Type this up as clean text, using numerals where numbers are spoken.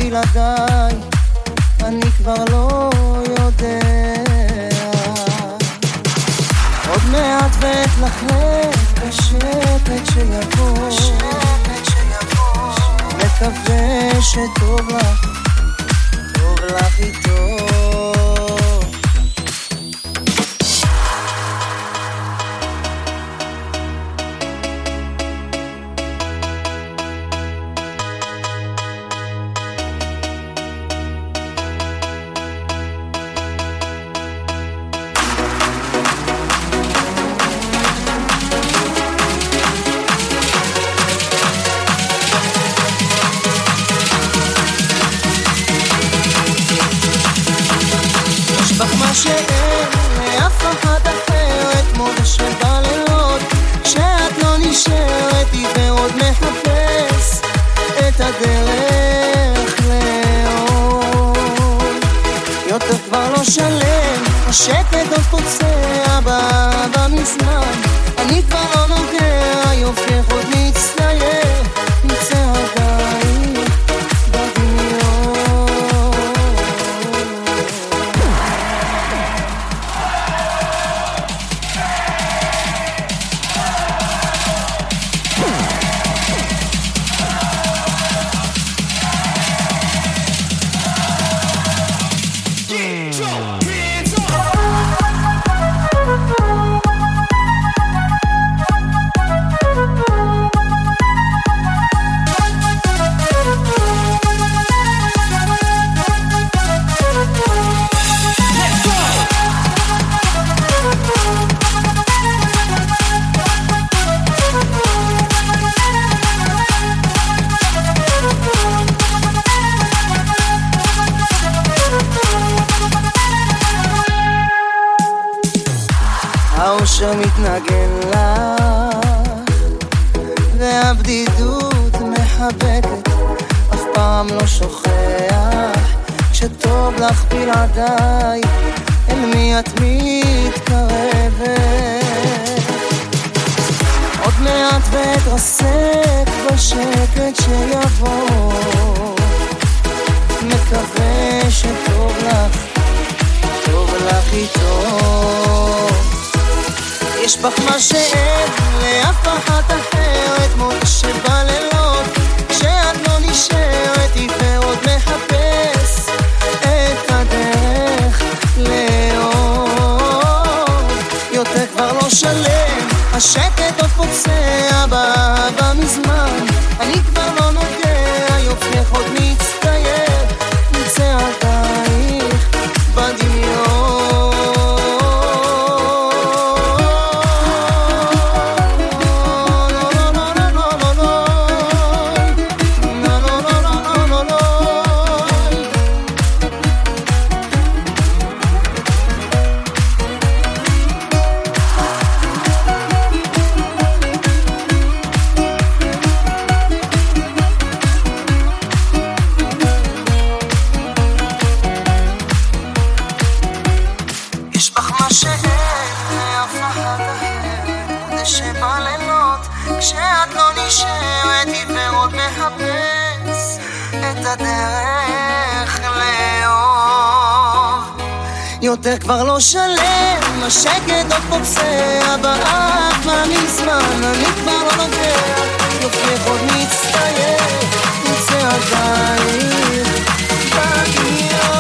בלעדיי, אני כבר לא יודע. עוד מעט ואתלכלך בשקט שיבוא, מקווה שטוב לך, טוב לך איתו. מה שאין לאף אחת אחרת, מודה שבלילות כשאת לא נשארת איתי ועוד מחפש את הדרך לאור. יותר כבר לא שלם, השקט עוד פוצע באהבה מזמן, אני כבר לא נוגע, יופייך עוד מצטייר עם צעדייך בדמיון. האושר מתנגן לך והבדידות מחבקת, אף פעם לא שוכח שטוב לך בלעדיי, אל מי את מתקרבת. עוד מעט ואתרסק בשקט שיבוא, מקווה שטוב לך, טוב לך איתו. יש בך מה שאין לאף אחת אחרת, מודה שבלילות כשאת לא נשארת איתי ועוד מחפש את הדרך לאור. יותר כבר לא שלם, השקט עוד פוצע באהבה מזמן, אני כבר לא נוגע, יופייך עוד מצטייר עם צעדייך בדמיון. כשאת לא נשארת איתי ועוד מחפש את הדרך לאור. יותר כבר לא שלם, השקט עוד פוצע באהבה מזמן, אני כבר לא נוגע, יופייך עוד מצטייר עם צעדייך בדמיון.